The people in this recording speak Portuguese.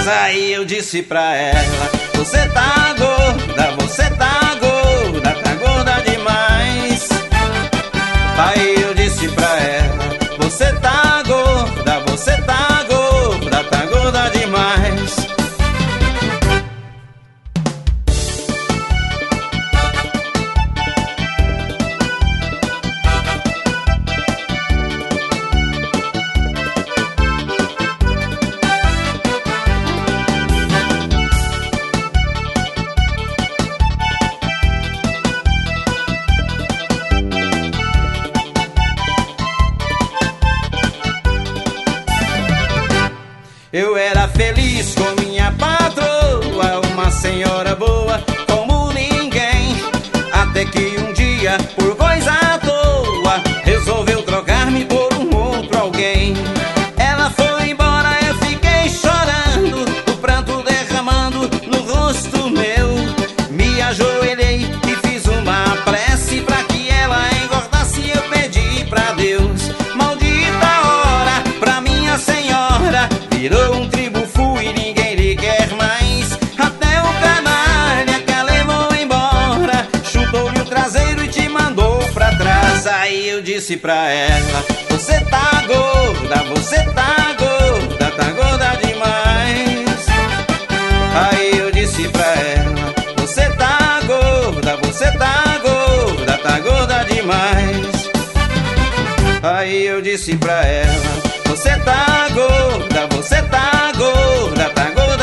trás. Aí eu disse pra ela: você tá gorda, você tá gorda, tá gorda demais. Aí eu disse pra ela: você tá gorda, você tá gorda, tá gorda demais. Eu era feliz com minha patroa, uma senhora boa como ninguém. Até que um dia, por coisa à toa, resolveu trocar-me por um outro alguém. Ela foi embora, eu fiquei chorando, o pranto derramando no rosto meu. Me ajoelhei e fiz uma prece pra que ela engordasse. Eu pedi pra Deus: maldita hora, pra minha senhora virou um tribufu e ninguém lhe quer mais. Até o canalha que a levou embora chutou-lhe o traseiro e te mandou pra trás. Aí eu disse pra ela: você tá gorda, você tá gorda, tá gorda demais. Aí eu disse pra ela: você tá gorda, você tá gorda, tá gorda demais. Aí eu disse pra ela: você tá gorda, você tá gorda, tá gorda